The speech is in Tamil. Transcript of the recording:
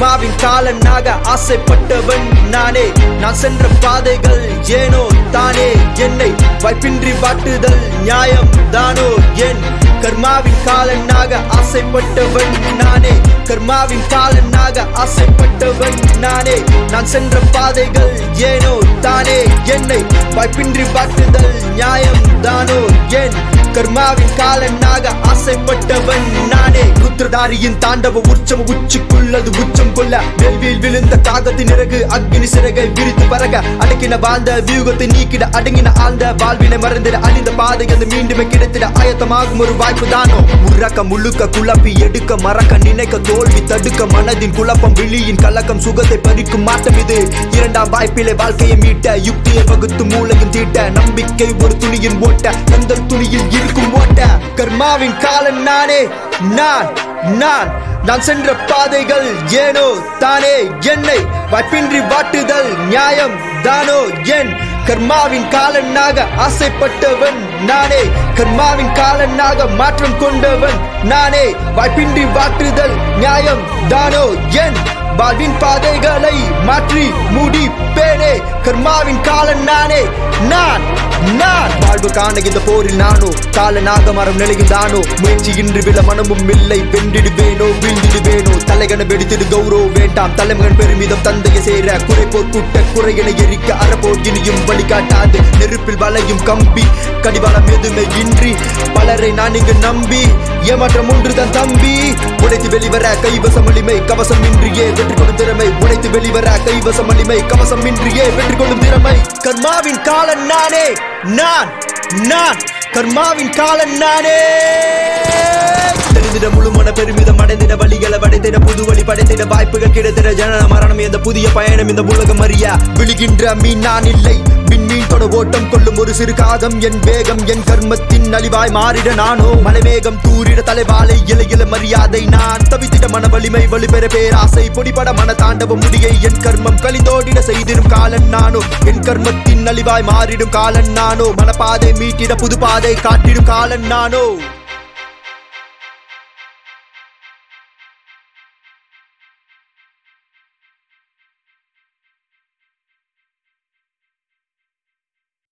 கர்மாவின் காலனாக ஆசைப்பட்டவன் நானே. நான் சென்ற பாதைகள் ஏனோ தானே என்னை வாய்ப்பின்றி வாட்டுதல் நியாயம் தானோ என் கர்மாவின் காலனாக ஆசைப்பட்டவன் நானே. கர்மாவின் காலனாக ஆசைப்பட்டவன் நானே. நான் சென்ற பாதைகள் ஏனோ தானே என்னை வாய்ப்பின்றி வாட்டுதல் நியாயம் தானோ என் கர்மாவின் காலனாக ஆசைப்பட்டவன் நானே. ருத்ரதாரியின் தாண்டவ உற்சவ உச்சிக்குள்ளது உச்சம் கொள்ள வேள்வியில் விழுந்த காகத்தின் இறகு அக்னி சிறகை விரித்து பறக அடக்கின வாழ்ந்த வியூகத்தை நீக்கிட அடங்கின ஆழ்ந்த வாழ்வினை மறந்திட அழிந்த பாதை அது மீண்டுமே கிடைத்திட ஆயத்தமாகும் ஒரு வாய்ப்பு தானோ. உறக்க முழுக்க குழப்பி எடுக்க மறக்க நினைக்க தோல்வி தடுக்க மனதின் குழப்பம் விழியின் கலக்கம் சுகத்தை பறிக்கும் மாற்றம் இது. இரண்டாம் வாய்ப்பிலே வாழ்க்கையை மீட்ட யுக்தியை வகுத்து மூளையும் தீட்ட நம்பிக்கை ஒரு துணியின் ஓட்ட கந்தல் துணியில் இருக்கும் ஓட்ட. கர்மாவின் காலன் நானே நான் சென்ற பாதைகள் ஏனோ தானே என்னை வாய்ப்பின்றி வாட்டுதல் நியாயம் தானோ என் கர்மாவின் காலனாக ஆசைப்பட்டவன் நானே. கர்மாவின் காலனாக மாற்றம் கொண்டவன் நானே. வாய்ப்பின்றி வாட்டுதல் நியாயம் தானோ என் வாழ்வின் பாதைகளை மாற்றி முடிப்பேனே. கர்மாவின் காலன் நானே. நான் வாழ்வு காண இந்த போரில் நானோ காலனாக மரம் நிலையும் தானோ. முயற்சி இன்றி விழ மனமும் இல்லை வென்றிடுவேனோ வீழ்ந்திடுவேனோ. தலைகன வெடித்திடு கௌரவ வேண்டாம் தலைமகன் பெருமிதம் தந்தையை சேர குறைப்போர் கூட்ட குறைகளை எரிக்க அறப்போர் இனியும் வழிகாட்டாது. நெருப்பில் வளையும் கம்பி கடிவாளம் எதுவுமே இன்றி பலரை நான் இங்கு நம்பி ஏமாற்றம் ஒன்றுதான் தம்பி. உடைத்து வெளிவர கைவசம் வலிமை கவசம் இன்றியே வெற்றி கொள்ளும் திறமை. உடைத்து வெளிவர கைவசம் வலிமை கவசம் இன்றியே வெற்றி கொள்ளும் திறமை. கர்மாவின் காலன் நானே. நான் கர்மாவின் காலன் நானே. தெரிந்திட முழுமன பெருமிதம் அடைந்திட வழிகளை வடைத்திட புது வழி படைத்திட வாய்ப்புகள் கிடைத்திட ஜனன மரணம் எந்த புதிய பயணம் இந்த உலகம் அறியா விழுகின்ற மீன் நான் இல்லை. விண்மீன் தொட ஓட்டம் கொள்ளும் ஒரு சிறு காதம் என் வேகம் என் கர்மத்தின் அழிவாய் மாறிட நானோ. மலைவேகம் தூரிட தலைவாளை இலையில மரியாதை நான் தவித்திட மன வலிமை வலுப்பெற பேராசை பொடிபட மன தாண்டவ முடியை என் கர்மம் கலிந்தோடிட செய்திடும் காலன் நானோ. என் கர்மத்தின் அழிவாய் மாறிடும் காலன் நானோ. மனப்பாதை மீட்டிட புது பாதை காட்டிடும் காலன் நானோ.